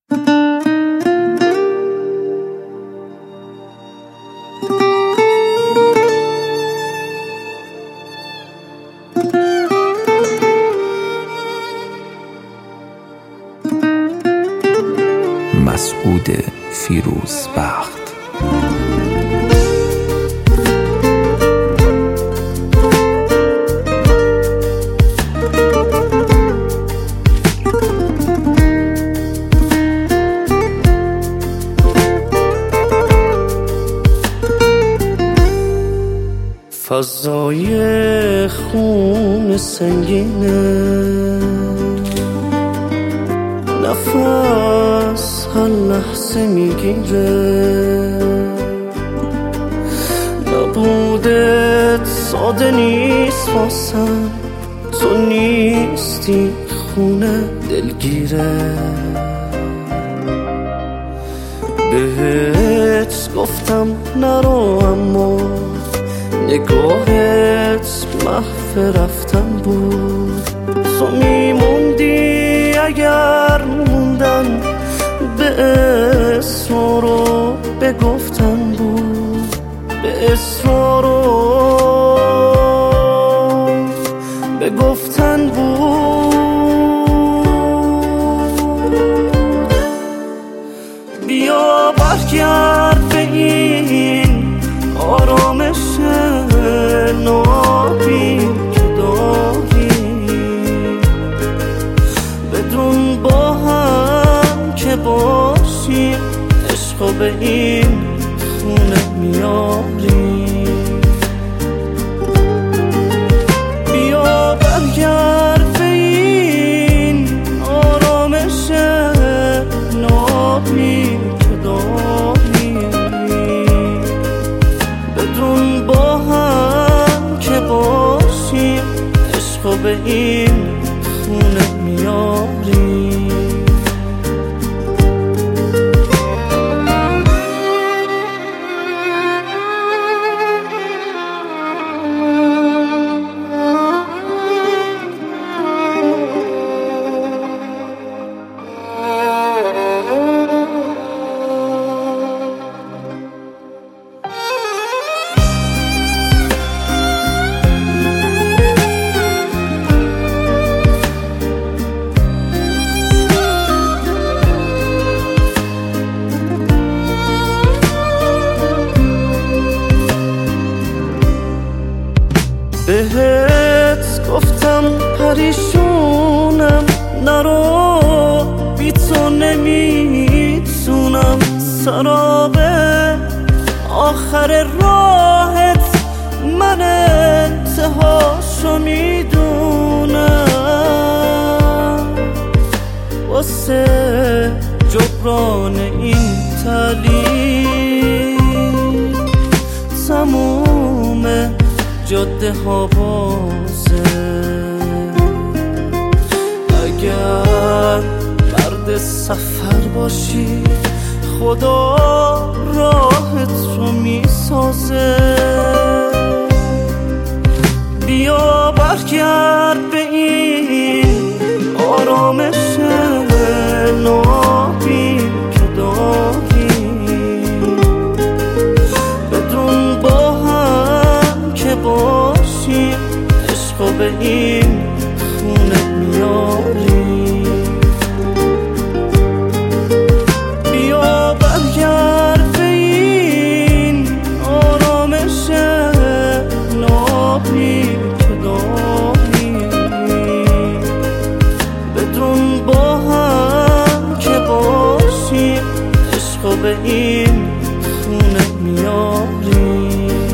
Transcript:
مسعود فیروزبخت. فضای خون سنگینه، نفس هر لحظه میگیره، نبودت ساده نیست واسم، تو نیستی خونه دلگیره. بهت گفتم نرو اما نگاهت محو رفتن بود، تو میموندی اگر موندن به اصرار و به گفتن بود، به اصرار و به گفتن بود. بیا برگرد به این آرامش نابی که داری، بدون با هم که باشیم عشقو به این خونه میاری. بیا برگرد به این آرامش نابی که داری، بدون با هم که باشیم عشقو به این خونه میاری. بهت گفتم پریشونم نرو، بی تو نمیتونم، سراب آخر راهت من انتهاشو میدونم. واسه جبران این تعلیم تموم جاده ها بازه، اگر مرد سفر باشی خدا راهت رو میسازه. بیا برگرد به این آرامش نابی که داری، بدون با هم که باشیم عشقو به این خونه میاری. بیا برگرد به این آرامش نابی که داری، بدون با هم که باشیم عشقو به این خونه میاری.